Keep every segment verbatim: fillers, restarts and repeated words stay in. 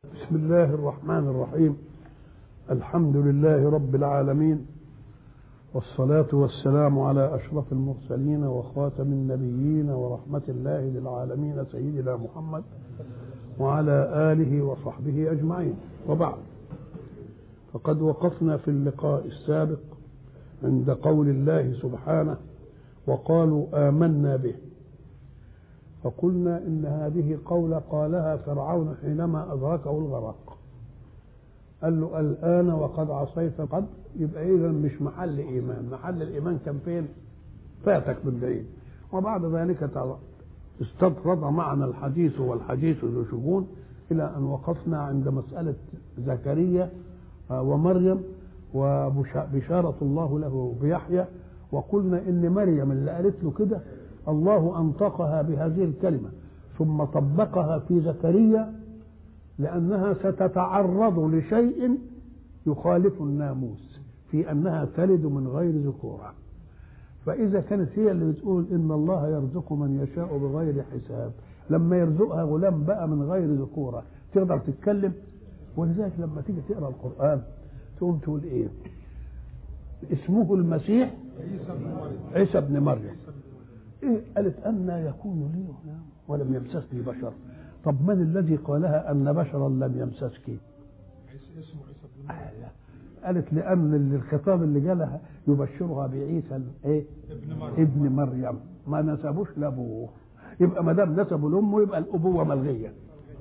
بسم الله الرحمن الرحيم. الحمد لله رب العالمين، والصلاة والسلام على أشرف المرسلين وخاتم النبيين ورحمة الله للعالمين سيدنا محمد وعلى آله وصحبه أجمعين، وبعد. فقد وقفنا في اللقاء السابق عند قول الله سبحانه: وقالوا آمنا به. فقلنا إن هذه قولة قالها فرعون حينما أدركه الغرق، قال له الآن وقد عصيت قد، يبقى إذا مش محل إيمان، محل الإيمان كان فين؟ فاتك من بعيد. وبعد ذلك استطرد معنا الحديث والحديث ذو شجون إلى أن وقفنا عند مسألة زكريا ومريم وبشارة الله له بيحيى، وقلنا إن مريم اللي قالت له كده الله أنطقها بهذه الكلمة ثم طبقها في زكريا لأنها ستتعرض لشيء يخالف الناموس في أنها تلد من غير ذكورة. فإذا كانت هي اللي بتقول إن الله يرزق من يشاء بغير حساب، لما يرزقها غلام بقى من غير ذكورة تقدر تتكلم؟ ولذلك لما تيجي تقرأ القرآن تقوم تقول إيه؟ اسمه المسيح عيسى ابن مريم. إيه؟ قالت أن يكون لي غلام ولم يمسسني بشر. طب من الذي قالها أن بشرا لم يمسسك؟ اسمه عيسى ابن مريم. قالت لأن الخطاب اللي جالها يبشرها بعيسى ايه؟ ابن مريم. ابن مريم، ما نسبوش لأبوه، يبقى ما دام نسبوا لأمه يبقى الأبوة ملغية.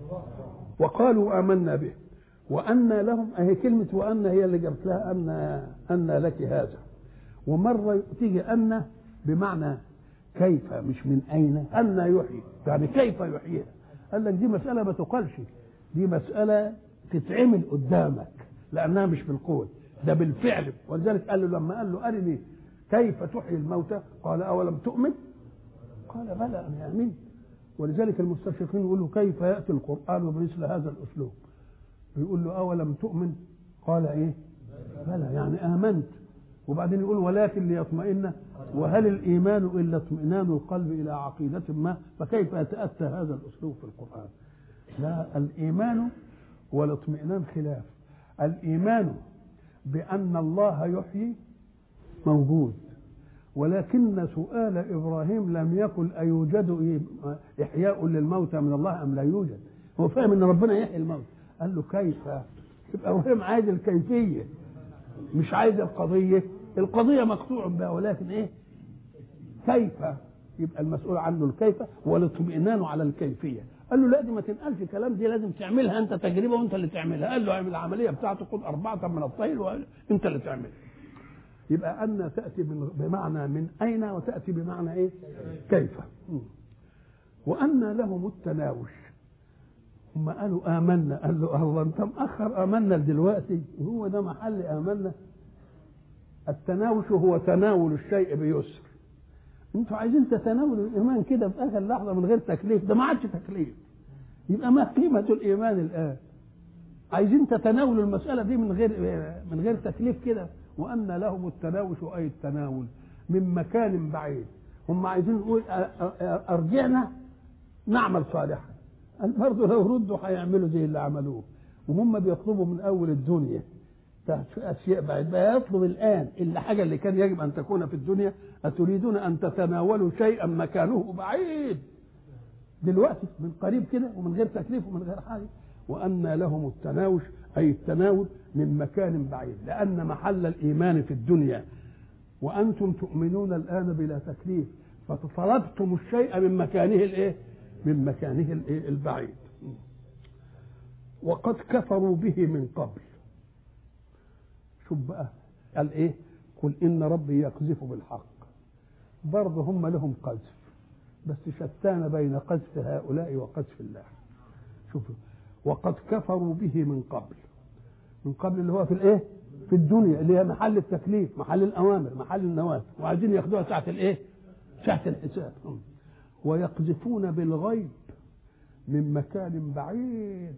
وقالوا آمنا به وأن لهم، أهي كلمة وأن هي اللي جابت لها أن أن لك هذا. ومرة تيجي أن بمعنى كيف، مش من أين. أن يحيي يعني كيف يحييها؟ قال لك دي مسألة ما تقالش، دي مسألة تتعمل قدامك لأنها مش بالقول، ده بالفعل. ولذلك قال له لما قال له أرني كيف تحيي الموتى قال أولم تؤمن؟ قال بلى أن آمن. ولذلك المستشرقين يقولوا كيف يأتي القرآن بمثل هذا الأسلوب؟ بيقول له أولم تؤمن؟ قال إيه؟ بلى يعني آمنت. وبعدين يقول ولكن ليطمئن، وهل الإيمان إلا اطمئنان القلب إلى عقيدة ما؟ فكيف يتأتى هذا الأسلوب في القرآن؟ لا، الإيمان والاطمئنان خلاف. الإيمان بأن الله يحيي موجود، ولكن سؤال إبراهيم لم يقل أيوجد إحياء للموتى من الله أم لا يوجد. هو فاهم أن ربنا يحيي الموت، قال له كيف؟ يبقى إبراهيم عايز الكيفية مش عايز القضية. القضية مقطوع بها، ولكن إيه؟ كيف؟ يبقى المسؤول عنه الكيف والاطمئنان على الكيفية. قال له لا، دي ما تنقلش كلام، دي لازم تعملها انت تجربه وانت اللي تعملها. قال له اعمل العمليه بتاعته، خد اربعه من الطير وانت اللي تعملها. يبقى ان تاتي بمعنى من اين، وتاتي بمعنى ايه؟ كيف. وان لهم التناوش. هم قالوا امنا، قال له الله انت مأخر امنا دلوقتي، وهو ده محل امنا. التناوش هو تناول الشيء بيسر. انتوا عايزين تتناولوا الايمان كده في اخر لحظه من غير تكليف، ده ما عادش تكليف. يبقى ما قيمه الايمان الان؟ عايزين تتناولوا المساله دي من غير من غير تكليف كده. وان لهم التناوش اي التناول من مكان بعيد. هم عايزين نقول ارجعنا نعمل صالحا، برضه لو ردوا هيعملوا زي اللي عملوه. وهم بيطلبوا من اول الدنيا أشياء بعيد، بقى يطلب الآن الحاجة اللي كان يجب أن تكون في الدنيا. أتريدون أن تتناولوا شيئا مكانه بعيد دلوقتي من قريب كده ومن غير تكليف ومن غير حاجة؟ وأن لهم التناوش أي التناول من مكان بعيد، لأن محل الإيمان في الدنيا، وأنتم تؤمنون الآن بلا تكليف، فطلبتم الشيء من مكانه الإيه؟ من مكانه الإيه؟ البعيد. وقد كفروا به من قبل. شوف بقى قال ايه؟ قل ان ربي يقذف بالحق. برضه هم لهم قذف، بس شتان بين قذف هؤلاء وقذف الله. شوفوا، وقد كفروا به من قبل. من قبل اللي هو في الايه؟ في الدنيا، اللي هي محل التكليف، محل الاوامر، محل النواهي، وعايزين ياخدوها ساعه الايه؟ ساعه الحساب. ويقذفون بالغيب من مكان بعيد.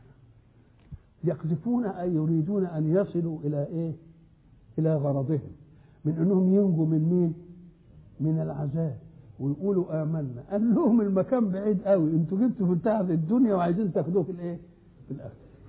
يقذفون أي يريدون أن يصلوا إلى إيه؟ إلى غرضهم، من أنهم ينجوا من مين؟ من العذاب، ويقولوا آمنا. قال لهم المكان بعيد قوي، انتوا جبتوا في انتهى الدنيا وعايزين تاخدوه في الإيه؟ في الآخرة.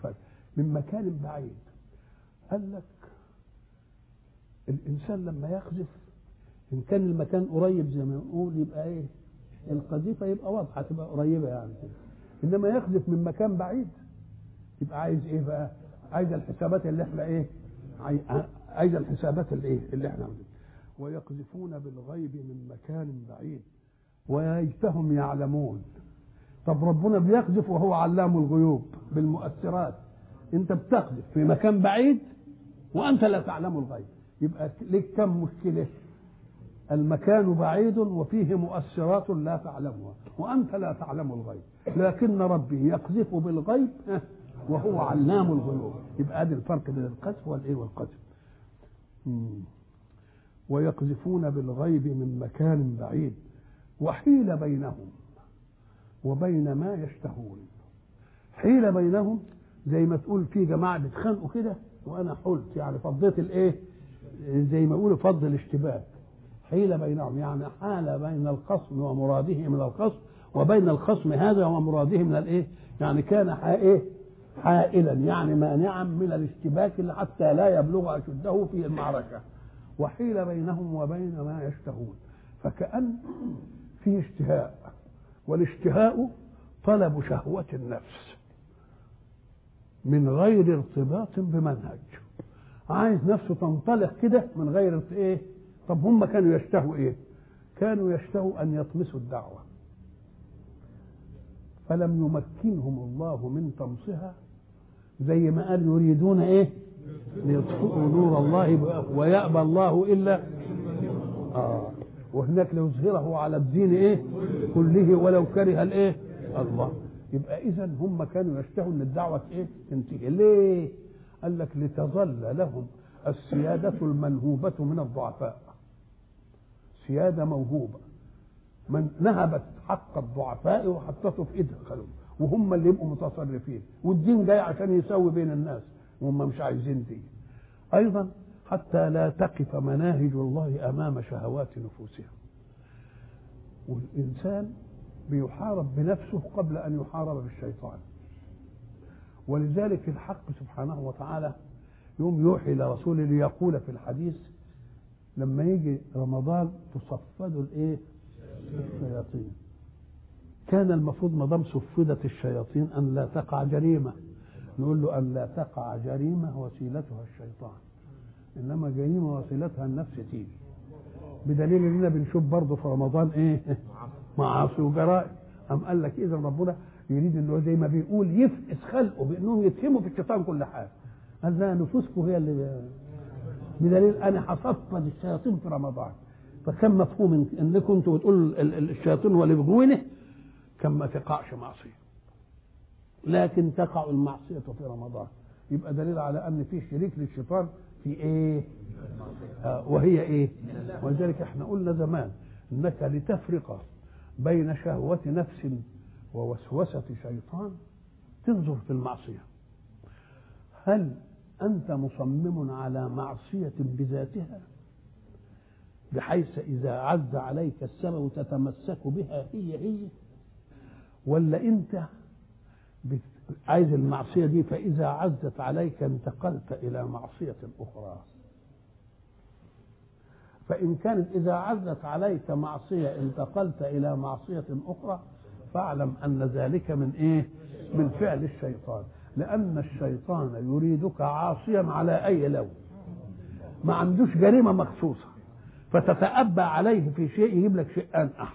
من مكان بعيد. قال لك الإنسان لما يقذف إن كان المكان قريب زي ما نقول يبقى إيه القذيفة يبقى واضحة تبقى قريبة يعني كده. إنما يقذف من مكان بعيد يبقى عايز إيه بقى؟ عايز الحسابات اللي إحنا إيه؟ عايز الحسابات اللي إيه؟ اللي إحنا عايزين. ويقذفون بالغيب من مكان بعيد ويجتهم يعلمون. طب ربنا بيقذف وهو علام الغيوب بالمؤثرات، انت بتقذف في مكان بعيد وانت لا تعلم الغيب، يبقى لك كم مشكله؟ المكان بعيد وفيه مؤثرات لا تعلمها وانت لا تعلم الغيب، لكن ربي يقذف بالغيب وهو علام الغيوب. يبقى ادي الفرق بين القذف والايه والقذف. ويقذفون بالغيب من مكان بعيد وحيل بينهم وبين ما يشتهون. حيل بينهم زي ما تقول في جماعه بيتخانقوا كده وانا حلت، يعني فضيت الايه زي ما يقولوا فض الاشتباك. حيل بينهم يعني حال بين الخصم ومراده من الخصم وبين الخصم هذا ومراده من الايه، يعني كان ايه حائلا يعني مانعا من الاشتباك حتى لا يبلغ اشده في المعركه. وحيل بينهم وبين ما يشتهون، فكأن في اشتهاء، والاشتهاء طلب شهوة النفس من غير ارتباط بمنهج، عايز نفسه تنطلق كده من غير ايه. طب هم كانوا يشتهوا ايه؟ كانوا يشتهوا ان يطمسوا الدعوة، فلم يمكنهم الله من طمسها، زي ما قال يريدون ايه ليطفئوا نور الله ويأبى الله الا اه وهناك ليظهره على الدين ايه كله ولو كره الايه الله. يبقى اذا هم كانوا يشتهوا ان الدعوه ايه تنتهي. ليه؟ قال لك لتظل لهم السياده المنهوبه من الضعفاء، سياده موهوبه من نهبت حق الضعفاء وحطته في ايدها خلوه، وهم اللي يبقوا متصرفين، والدين جاي عشان يسوي بين الناس وهم مش عايزين دين. ايضا حتى لا تقف مناهج الله امام شهوات نفوسهم. والانسان بيحارب بنفسه قبل ان يحارب بالشيطان، ولذلك الحق سبحانه وتعالى يوم يوحي لرسوله ليقول في الحديث لما يجي رمضان تصفد الايه الشياطين. كان المفروض ما دام صفدت الشياطين ان لا تقع جريمه، نقول له ان لا تقع جريمه وسيلتها الشيطان، انما جريمه وسيلتها النفس تيجي. بدليل اننا بنشوف برضه في رمضان ايه معاصي وجرائم. ام قال لك اذا ربنا يريد انه زي ما بيقول يفقس خلقه بانهم يتهموا في الشيطان كل حاجه. قال لا نفوسكم هي اللي بدليل انا هصفد الشياطين في رمضان. فكان مفهوم انكم انتوا بتقولوا الشياطين هو اللي بيغوينه كان ما تقعش معصيه، لكن تقع المعصيه في رمضان. يبقى دليل على ان في شريك للشيطان في ايه آه وهي ايه. ولذلك احنا قلنا زمان انك لتفرق بين شهوة نفس ووسوسة شيطان تنظر في المعصية. هل انت مصمم على معصية بذاتها بحيث اذا عز عليك السبب تتمسك بها هي هي، ولا انت عايز المعصية دي فإذا عزت عليك انتقلت إلى معصية أخرى؟ فإن كانت إذا عزت عليك معصية انتقلت إلى معصية أخرى فاعلم أن ذلك من إيه؟ من فعل الشيطان، لأن الشيطان يريدك عاصيا على أي لون، ما عندوش جريمة مخصوصة فتتأبى عليه في شيء يجيب لك شيء أنقح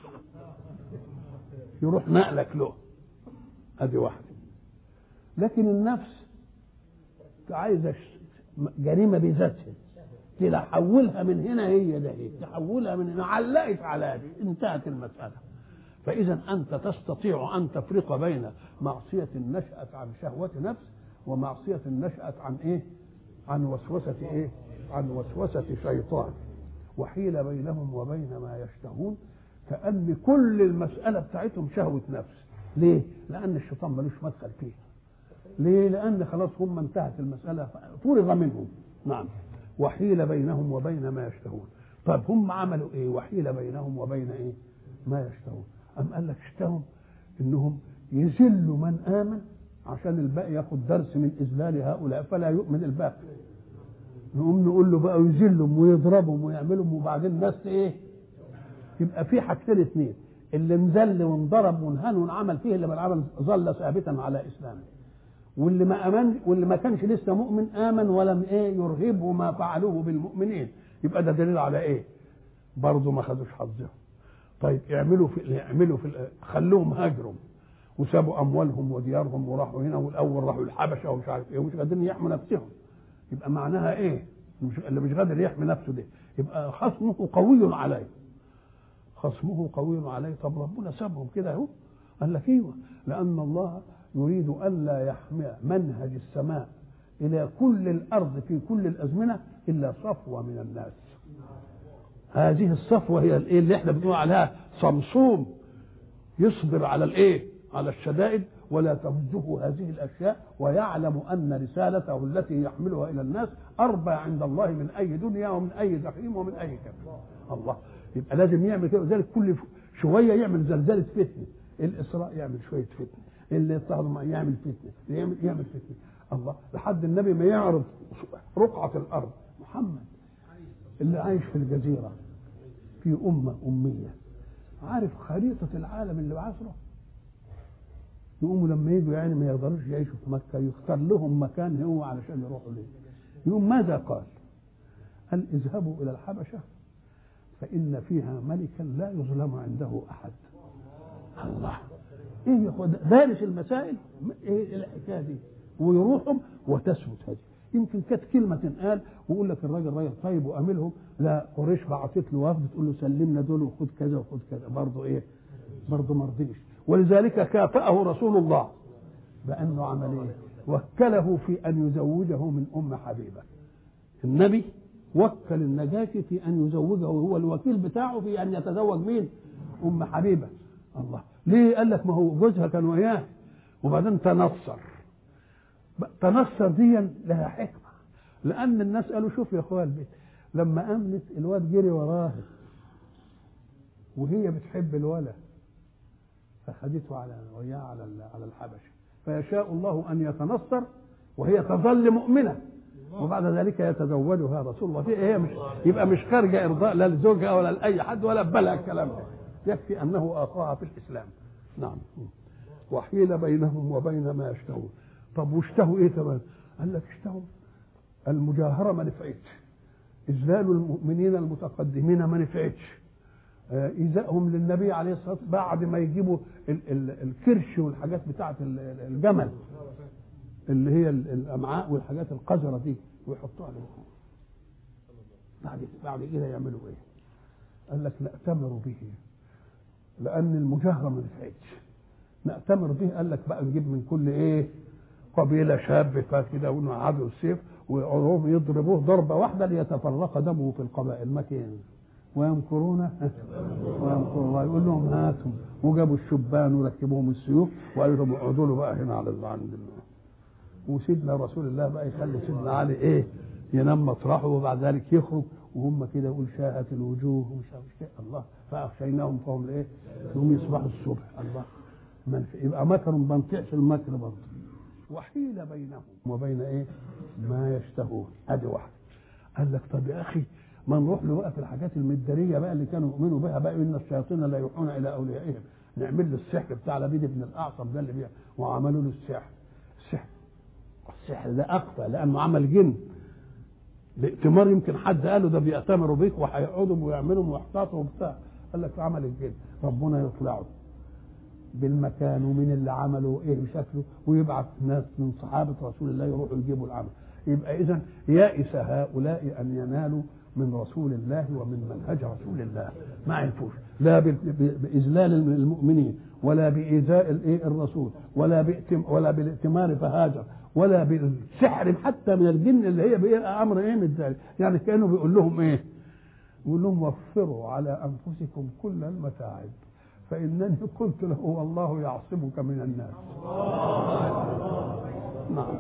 يروح نقلك له. هذه واحدة. لكن النفس عايزة جريمة بذاتها تحولها من هنا هي ده هي تحولها من هنا علقت على دي انتهت المسألة. فإذا أنت تستطيع أن تفرق بين معصية نشأت عن شهوة نفس ومعصية نشأت عن إيه؟ عن وسوسة إيه؟ عن وسوسة شيطان. وحيل بينهم وبين ما يشتهون، كأن كل المسألة بتاعتهم شهوة نفس. ليه؟ لأن الشيطان ملوش مدخل فيه. ليه؟ لأن خلاص هم انتهت المسألة فرغ منهم. نعم. وحيل بينهم وبين ما يشتهون. طيب هم عملوا ايه؟ وحيل بينهم وبين ايه؟ ما يشتهون. أم قال لك اشتهوا انهم يذلوا من آمن عشان الباقي ياخد درس من إذلال هؤلاء فلا يؤمن الباقي. نقوم نقول له بقى يذلهم ويضربهم ويعملهم وبعدين الناس ايه؟ يبقى في حاجتين اثنين، اللي مذل وانضرب وانهان وانعمل فيه اللي بالعمل ظل ثابتا على اسلامه، واللي ما امن واللي ما كانش لسه مؤمن امن ولم ايه يرهبه ما فعلوه بالمؤمنين. يبقى ده دليل على ايه؟ برضه ما خدوش حظهم. طيب اعملوا في يعملوا في خلوهم هاجروا وسابوا اموالهم وديارهم وراحوا هنا، والاول راحوا الحبشه ومش عارف ايه ومش قادرين يحموا نفسهم. يبقى معناها ايه؟ مش اللي مش قادر يحمي نفسه ده يبقى خصمه قوي عليه. خصمه قوي عليه. طب ربنا سابهم كده اهو؟ قال لك ايوه، لان الله يريد الا يحمي منهج السماء الى كل الارض في كل الازمنه الا صفوه من الناس. هذه الصفوه هي الايه اللي احنا بنقول عليها صمصوم يصبر على الايه؟ على الشدائد ولا تهزه هذه الاشياء، ويعلم ان رسالته التي يحملها الى الناس اربى عند الله من اي دنيا ومن اي زخيم ومن اي كفر. الله يبقى لازم يعمل كده، ولذلك كل شويه يعمل زلزله فتنه، الاسراء يعمل شويه فتنه، اللي يضطهد يعمل فتنه، يعمل يعمل فتنه. الله لحد النبي ما يعرض رقعه الارض محمد اللي عايش في الجزيره في امه اميه عارف خريطه العالم اللي بعثره، يقوموا لما يجوا يعني ما يقدروش يعيشوا في مكه يختار لهم مكان هو علشان يروحوا ليه. يقوم ماذا قال؟ قال اذهبوا الى الحبشه فإن فيها ملكا لا يظلم عنده أحد. الله إيه ياخد دارس المسائل إيه الحكاية دي ويروحهم وتثبت هذه. يمكن كانت كلمة تنقال ويقول لك الراجل راجل طيب وأملهم، لا قريش بعثت له وفد تقول له سلمنا دول وخد كذا وخد كذا، برضه إيه؟ برضه ما رضيش. ولذلك كافأه رسول الله بأنه عمل إيه؟ وكله في أن يزوجه من أم حبيبة. النبي وكل النجاشي في ان يزوجه وهو الوكيل بتاعه في ان يتزوج مين؟ ام حبيبه. الله ليه؟ قال لك ما هو جوزها كان وياه وبعدين تنصر. تنصر دي لها حكمه، لان الناس قالوا شوف يا اخويا البيت لما امنت الواد جري وراها وهي بتحب الولد فخدته على وياه على على الحبشه، فيشاء الله ان يتنصر وهي تظل مؤمنه وبعد ذلك يتزوجها رسول الله. هي مش يبقى مش خارجه ارضاء لا لزوجها ولا لاي حد ولا بلها الكلام ده، يكفي انه اخاها في الاسلام. نعم. وحيل بينهم وبين ما يشتهون. طب واشتهوا ايه كمان؟ قال لك اشتهوا المجاهره ما نفعتش، اذلال المؤمنين المتقدمين ما نفعتش، ايذائهم للنبي عليه الصلاه والسلام بعد ما يجيبوا ال ال الكرش والحاجات بتاعه الجمل اللي هي الامعاء والحاجات القذره دي ويحطوها على بعد بعد كده يعملوا ايه؟ قال لك نأتمر به، لان المجاهره ما نفعتش. نأتمر به قال لك بقى نجيب من كل ايه؟ قبيله شاب كده ونقعدوا السيف ويقعدوا يضربوه ضربه واحده ليتفرق دمه في القبائل مكان ويمكرون ويمكر الله. يقول لهم هاتوا، وجابوا الشبان وركبوهم السيوف وقالوا لهم اقعدوا له بقى هنا على عند الله. وسيدنا رسول الله بقى يخلي سيدنا علي ايه ينام مطرحه وبعد ذلك يخرج وهم كده يقول شاهت الوجوه ومش عارف الله فاخشيناهم فهم ايه يوم يصبحوا الصبح. الله من يبقى مكر ما نطيعش المكر برضه. وحيل بينهم وبين ايه ما يشتهون. ادي واحد. قال لك طب يا اخي ما نروح له بقى في الحاجات المداريه بقى اللي كانوا يؤمنوا بها بقى ان الشياطين لا يوحون الى اوليائهم، نعمل له السحر بتاع لبيد بن الاعصم ده اللي بيه وعملوا له السحر. السحر السحر ده اقوى لانه عمل جن. الائتمار يمكن حد قالوا ده بيأتمروا بيك وهيقعدوا ويعملوا ويحتاطوا وبتاع، قال لك عمل الجن. ربنا يطلعوا بالمكان ومن اللي عملوا ايه بشكله ويبعث ناس من صحابه رسول الله يروحوا يجيبوا العمل. يبقى اذا يائس هؤلاء ان ينالوا من رسول الله ومن منهج رسول الله، ما عرفوش لا باذلال المؤمنين ولا بايذاء الايه الرسول ولا ولا بالائتمار فهاجر ولا بالسحر حتى من الجن اللي هي بقى امر ايه من ذلك. يعني كانوا بيقول لهم ايه؟ بيقول لهم وفروا على انفسكم كل المتاعب فانني قلت له والله يعصمك من الناس. نعم.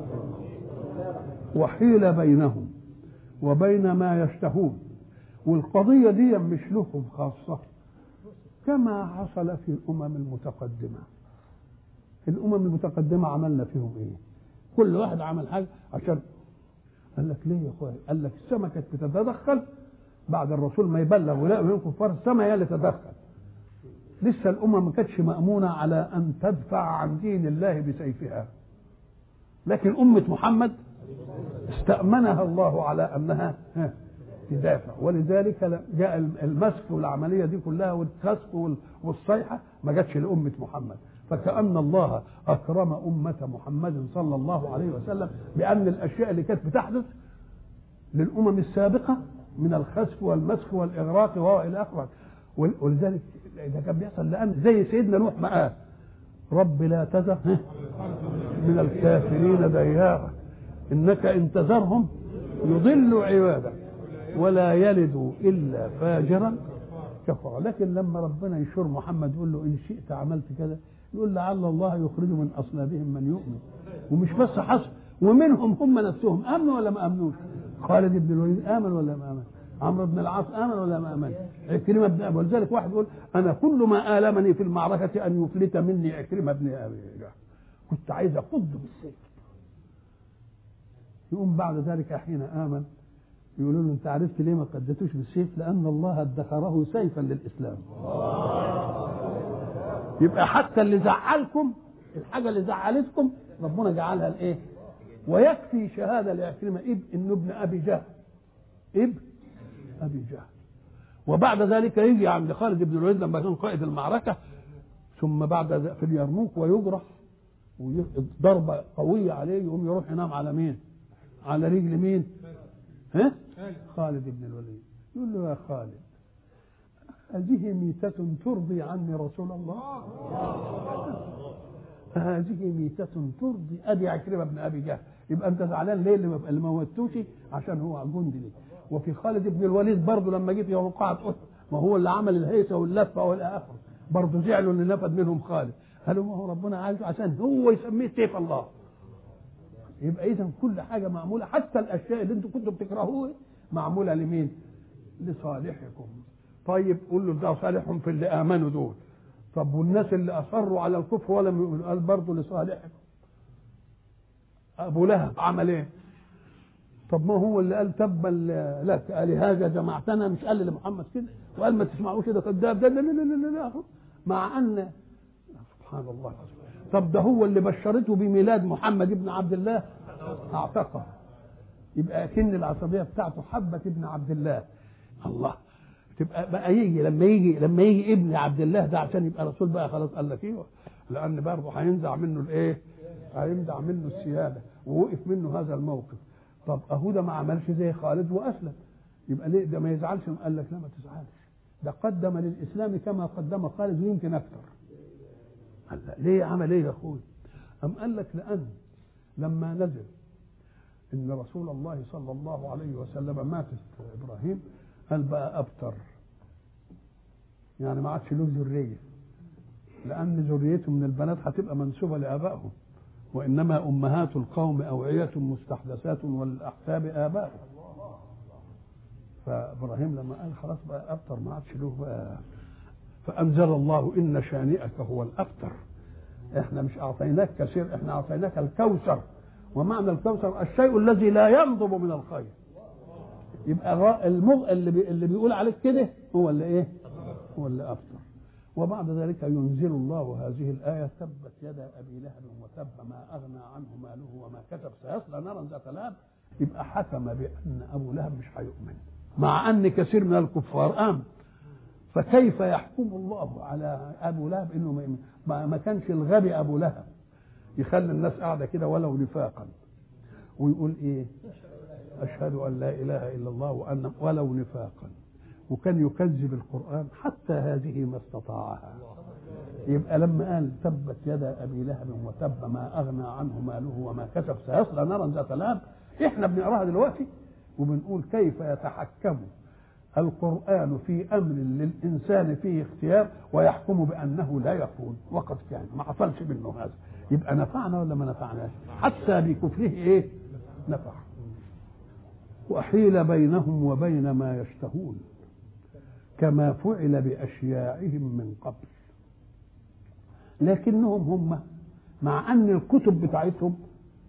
وحيل بينهم وبين ما يشتهون. والقضيه دي مش لهم خاصه كما حصل في الامم المتقدمه. الامم المتقدمه عملنا فيهم ايه؟ كل واحد عمل حاجه عشان. قال لك ليه يا اخويا؟ قال لك السماء كانت بتتدخل بعد الرسول ما يبلغ ولا من كفار، السماء هي اللي تتدخل. لسه الامم ما كانتش مامونه على ان تدفع عن دين الله بسيفها، لكن امه محمد استأمنها الله على انها تدافع، ولذلك جاء المسك والعمليه دي كلها والكسف والصيحه ما جاتش لامه محمد. فكأن الله اكرم امه محمد صلى الله عليه وسلم بان الاشياء اللي كانت بتحدث للامم السابقه من الخسف والمسخ والاغراق والى اخره، ولذلك ده كان بيحصل لان زي سيدنا نوح ما قال رب لا تذر من الكافرين ديارا انك ان تذرهم يضل عبادك ولا يلد الا فاجرا كفرا. لكن لما ربنا يشور محمد يقول له ان شئت عملت كذا، يقول لعل الله يخرج من اصلابهم من يؤمن. ومش بس حصل، ومنهم هم نفسهم امنوا ولا ما امنوش؟ خالد بن الوليد امن ولا ما امن؟ عمرو بن العاص امن ولا ما امن؟ عكرمه بن ابي. ولذلك واحد يقول انا كل ما آلمني في المعركه ان يفلت مني عكرمه بن ابي جهل، كنت عايز اقض بالسيف. يقوم بعد ذلك حين امن يقولوا له انت عرفت ليه ما قدتوش بالسيف؟ لان الله ادخره سيفا للاسلام. يبقى حتى اللي زعلكم، الحاجه اللي زعلتكم ربنا جعلها الايه؟ ويكفي شهاده لعكرمه ابن انه ابن ابي جهل، ابن ابي جهل. وبعد ذلك يجي عند خالد بن الوليد لما كان قائد المعركه، ثم بعد في اليرموك ويجرح وضربه قويه عليه، يقوم يروح ينام على مين؟ على رجل مين؟ ها؟ خالد بن الوليد. يقول له يا خالد هذه ميتة ترضي عني رسول الله؟ هذه ميتة ترضي ادي عكرمه بن ابي جهل. يبقى انت زعلان ليه اللي ما موتوش؟ عشان هو جندي ليه. وفي خالد بن الوليد برضه لما جه في وقعة أحد، ما هو اللي عمل الهيصه واللفه والى اخره، برضه زعلوا اللي نفد منهم خالد. قالوا ما هو ربنا عايزه عشان هو يسميه سيف الله. يبقى اذا كل حاجه معموله، حتى الاشياء اللي انتم كنتم بتكرهوها معموله لمين؟ لصالحكم. طيب قول له ده صالحهم في اللي امنوا دول. طب والناس اللي اصروا على الكفر ولم يؤمنوا؟ قال برضه لصالحكم. ابو لهب عمل ايه؟ طب ما هو اللي قال تبا لك لهذا جمعتنا، مش قال لمحمد كده وقال ما تسمعوش كده كذاب؟ لا لا لا لا لا، مع ان سبحان الله. طب ده هو اللي بشرته بميلاد محمد ابن عبد الله اعتقه. يبقى اكن العصبيه بتاعته حبه ابن عبد الله. الله، تبقى بقى يجي لما يجي لما يجي ابن عبد الله ده عشان يبقى رسول بقى خلاص. قال لك ايه؟ لان برضه هينزع منه الايه؟ هينزع منه السياده، ووقف منه هذا الموقف. طب اهو ده ما عملش زي خالد واسلم، يبقى ليه ده ما يزعلش؟ قال لك لا ما تزعلش، ده قدم للاسلام كما قدم خالد ويمكن اكثر. قال لا ليه عمل ايه يا اخوي؟ ام قال لك لان لما نزل ان رسول الله صلى الله عليه وسلم ماتت ابراهيم، قال بقى ابتر، يعني ما عادش له ذريه، لان ذريته من البنات هتبقى منسوبه لابائهم، وانما امهات القوم اوعيه مستحدثات والاحساب ابائهم. فابراهيم لما قال خلاص بقى ابتر ما عادش له بقى، فانزل الله ان شانئك هو الابتر. احنا مش اعطيناك كثير، احنا اعطيناك الكوثر. ومعنى الكوثر الشيء الذي لا ينضب من الخير. يبقى المغ... اللي, بي... اللي بيقول عليك كده هو اللي ايه؟ هو اللي ابتر. وبعد ذلك ينزل الله هذه الآية تبت يدا أبي لهب وتب ما أغنى عنه ماله وما كسب سيصلى نارا ذات لهب. يبقى حكم بأن أبو لهب مش هيؤمن، مع أن كثير من الكفار آمن. فكيف يحكم الله على أبو لهب إنه ما يؤمن؟ ما كانش الغبي أبو لهب يخلي الناس قاعدة كده ولو نفاقا ويقول إيه؟ أشهد أن لا إله إلا الله وأن ولو نفاقا، وكان يكذب القرآن حتى هذه ما استطاعها. يبقى لما قال تبت يدا أبي لهب وتب ما أغنى عنه ماله وما كسب سيصلى نارا ذات لهب، إحنا بنقراها دلوقتي وبنقول كيف يتحكم القرآن في أمر للإنسان فيه اختيار ويحكم بأنه لا يكون وقد كان ما حصلش منه هذا. يبقى نفعنا ولا ما نفعناش؟ حتى بكفره إيه؟ نفع. وحيل بينهم وبين ما يشتهون كما فعل بأشياعهم من قبل. لكنهم هم مع ان الكتب بتاعتهم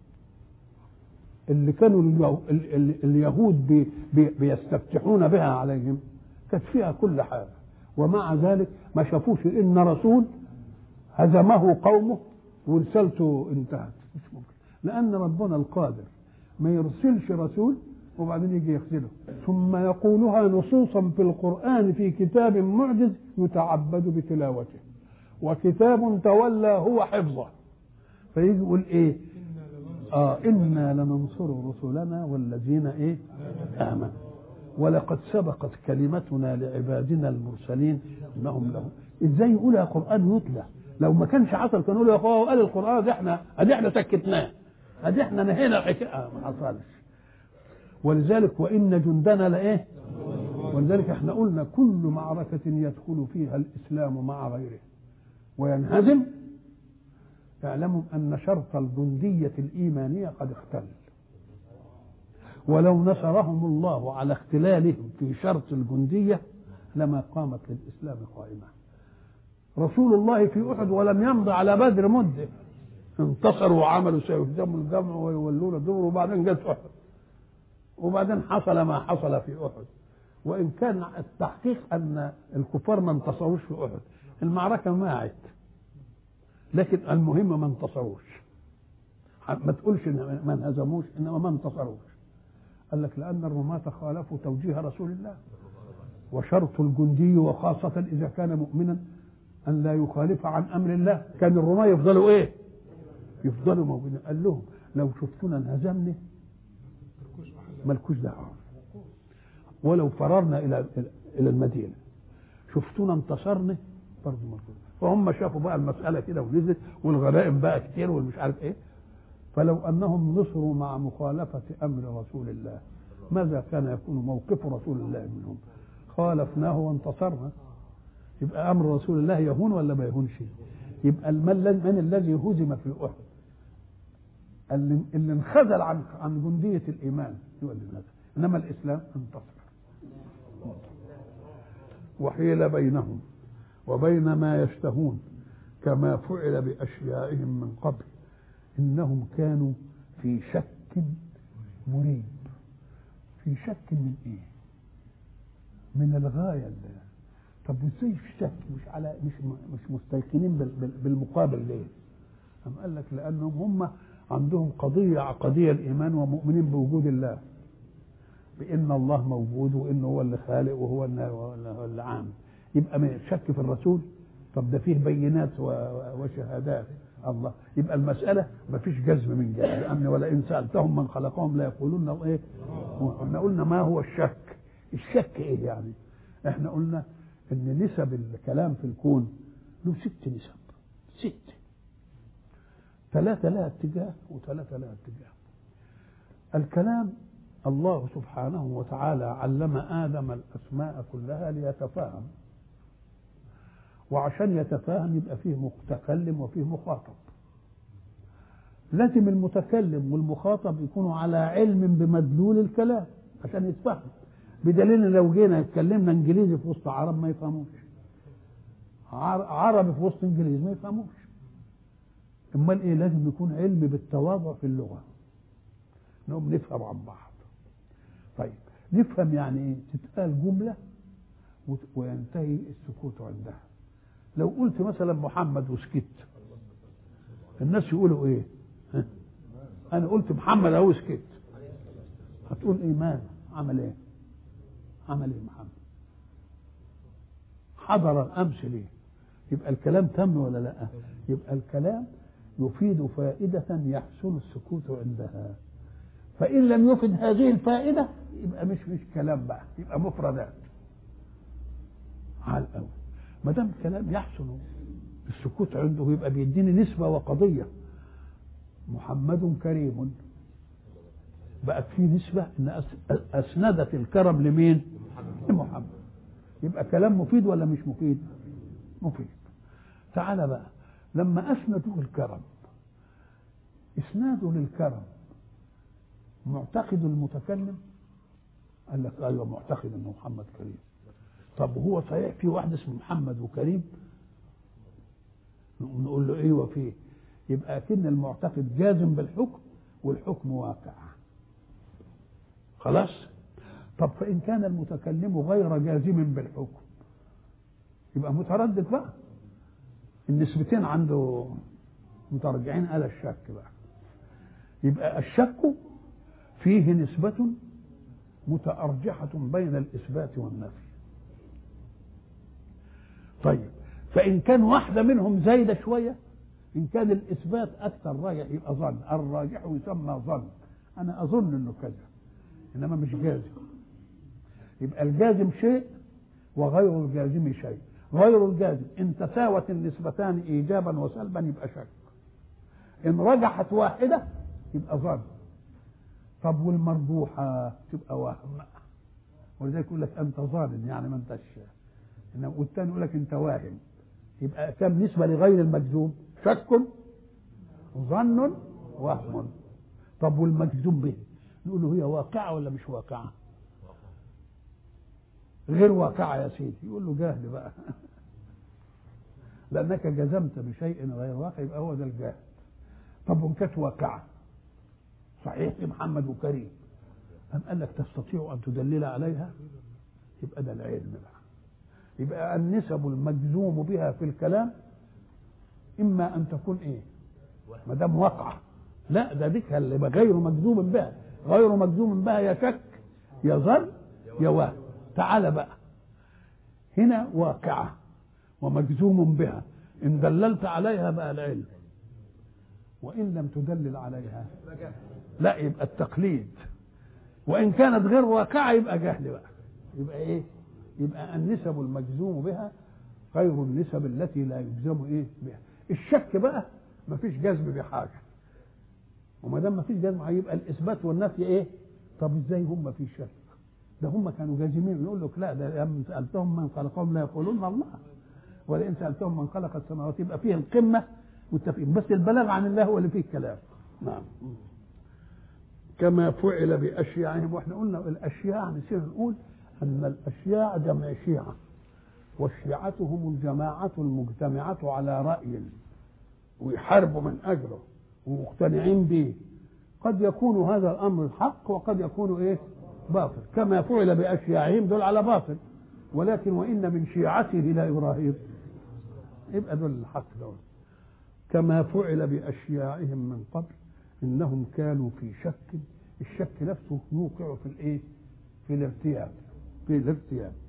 اللي كانوا اليهو- ال- ال- اليهود بي بي بيستفتحون بها عليهم كانت فيها كل حاجه، ومع ذلك ما شافوش ان رسول هزمه قومه ورسالته انتهت. مش ممكن، لان ربنا القادر ما يرسلش رسول وبعدين يجي يخذله، ثم يقولها نصوصا في القرآن في كتاب معجز يتعبد بتلاوته، وكتاب تولى هو حفظه، فيجي يقول ايه؟ اه انا لننصر رسلنا والذين ايه امنوا ولقد سبقت كلمتنا لعبادنا المرسلين انهم لهم. ازاي يقولها قرآن يتلى؟ لو ما كانش حصل كانوا يقولوا يا اخويا قال القرآن ده احنا ادي احنا سكتناه، ادي احنا نهينا الحكايه، ما حصلش. ولذلك وان جندنا لايه؟ ولذلك احنا قلنا كل معركة يدخل فيها الاسلام مع غيره وينهزم اعلموا ان شرط الجندية الايمانية قد اختل، ولو نصرهم الله على اختلالهم في شرط الجندية لما قامت للاسلام قائمة. رسول الله في احد ولم يمضي على بدر مدة، انتصروا وعملوا سيهزموا الجمع ويولون الدبر، وبعدين جت احد، وبعدين حصل ما حصل في احد. وان كان التحقيق ان الكفار ما انتصروش في احد، المعركه ماعت، لكن المهم ما انتصروش. ما تقولش ان ما انهزموش، انما ما انتصروش. قال لك لان الرماة خالفوا توجيه رسول الله، وشرط الجندي وخاصه اذا كان مؤمنا ان لا يخالف عن امر الله. كان الرماة يفضلوا ايه؟ يفضلوا موجودين. قال لهم لو شفتونا انهزمنا مالكوش دعوه، ولو فررنا الى الى المدينه شفتونا انتصرنا برضه مالكوش. فهم شافوا بقى المساله كده ونزلت، والغنائم بقى كتير والمش عارف ايه. فلو انهم نصروا مع مخالفه امر رسول الله ماذا كان يكون موقف رسول الله منهم؟ خالفناه وانتصرنا. يبقى امر رسول الله يهون ولا ما يهونش؟ يبقى من الذي هزم في احد؟ اللي, اللي انخذل عن عن جنديه الايمان هو اللي نزل، انما الاسلام انتصر. وحيل بينهم وبين ما يشتهون كما فعل باشيائهم من قبل انهم كانوا في شك مريب. في شك من ايه؟ من الغايه اللي. طب ازاي في شك؟ مش على مش مش مستيقنين بالمقابل ليه؟ أم قال لك لانهم هم عندهم قضيه عقديه الايمان ومؤمنين بوجود الله، بان الله موجود وانه هو اللي خالق وهو اللي عام. يبقى ما شك في الرسول؟ طب ده فيه بينات وشهادات الله. يبقى المساله ما فيش جزم من جهه، لان ولئن سالتهم من خلقهم لا يقولون ايه. احنا قلنا ما هو الشك؟ الشك ايه يعني؟ احنا قلنا ان نسب الكلام في الكون له ست نسب، ست، ثلاثة لها اتجاه وثلاثة لها اتجاه. الكلام الله سبحانه وتعالى علم آدم الأسماء كلها ليتفاهم، وعشان يتفاهم يبقى فيه متكلم وفيه مخاطب. لازم المتكلم والمخاطب يكونوا على علم بمدلول الكلام عشان يتفهم، بدليل لو جينا اتكلمنا انجليزي في وسط عرب ما يفهموش، عربي في وسط انجليزي ما يفهموش. امال ايه؟ لازم يكون علم بالتواضع في اللغه، نقوم نفهم عن بعض. طيب نفهم يعني ايه؟ تتقال جمله وينتهي السكوت عندها. لو قلت مثلا محمد وسكت الناس يقولوا ايه؟ ها؟ انا قلت محمد اهو سكت، هتقول ايه؟ مال عمل ايه؟ عمل ايه محمد؟ حضر الامس ليه؟ يبقى الكلام تم ولا لا؟ يبقى الكلام يفيد فائدة يحسن السكوت عندها، فإن لم يفد هذه الفائدة يبقى مش مش كلام بقى، يبقى مفردات على الأول. ما دام كلام يحسن السكوت عنده يبقى بيديني نسبة وقضية. محمد كريم، بقت في نسبة إن أسندت الكرم لمين؟ لمحمد. يبقى كلام مفيد ولا مش مفيد؟ مفيد. تعال بقى لما أسندوا الكرم، إسناده للكرم معتقد المتكلم؟ قال لك أيوة معتقد أنه محمد كريم. طب هو صحيح في واحد اسمه محمد وكريم؟ نقول له أيوة فيه. يبقى أكن المعتقد جازم بالحكم والحكم واقع. خلاص. طب فإن كان المتكلم غير جازم بالحكم يبقى متردد بقى. النسبتين عنده مترجعين على الشك بقى. يبقى الشك فيه نسبة متأرجحة بين الإثبات والنفي. طيب فإن كان واحدة منهم زايدة شوية، إن كان الإثبات أكثر راجح يبقى ظن، الراجح يسمى ظن، أنا أظن إنه كذا إنما مش جازم. يبقى الجازم شيء وغير الجازم شيء. غير الجازم إن تساوت النسبتان إيجابا وسلبا يبقى شك، إن رجحت واحدة يبقى ظن. طب والمرجوحة تبقى وهم، ولذلك يقول لك أنت ظالم يعني ما أنتش، والثاني يقول لك أنت واهم. يبقى كم نسبة لغير المجزوم؟ شك ظن وهم. طب والمجزوم به نقول له هي واقعة ولا مش واقعة؟ غير واقعة يا سيدي. يقول له جهل بقى لأنك جزمت بشيء غير واقع يبقى هو ده الجهل. طب وإن كانت واقعة صحيح محمد وكريم، أم قال لك تستطيع أن تدلل عليها؟ يبقى ده العلم بقى. يبقى النسب المجزوم بها في الكلام إما أن تكون إيه؟ ما دام واقعة، لا ده ديك اللي غير مجزوم بها. غير مجزوم بها يا شك يا ظن يا وهم. تعال بقى هنا واقعة ومجزوم بها، إن دللت عليها بقى العلم، وإن لم تدلل عليها لا يبقى التقليد، وإن كانت غير واقعة يبقى جهل بقى. يبقى إيه؟ يبقى النسب المجزوم بها غير النسب التي لا يجزم إيه بها. الشك بقى ما فيش جزم بحاجة، وما دام ما فيش جزم هيبقى الإثبات والنفي إيه؟ طب إزاي هم في شك؟ ده هم كانوا جازمين. يقول لك لا، ده إن سألتهم من خلقهم لا يقولون الله، ولئن سألتهم من خلق السماوات يبقى فيه القمة متفقين، بس البلاغ عن الله هو اللي فيه الكلام. نعم. كما فعل بأشياعهم. واحنا قلنا الأشياع نسينا نقول أن الأشياع جمع شيعة، والشيعة هم الجماعة المجتمعة على رأي ويحاربوا من أجله ومقتنعين به. قد يكون هذا الأمر حق وقد يكون إيه باطل. كما فعل بأشياعهم دول على باطل، ولكن وإن من شيعته إلى إبراهيم يبقى دول الحق دول. كما فعل بأشياعهم من قبل إنهم كانوا في شك. الشك نفسه يوقع في الإيه؟ في الارتياب. في الارتياب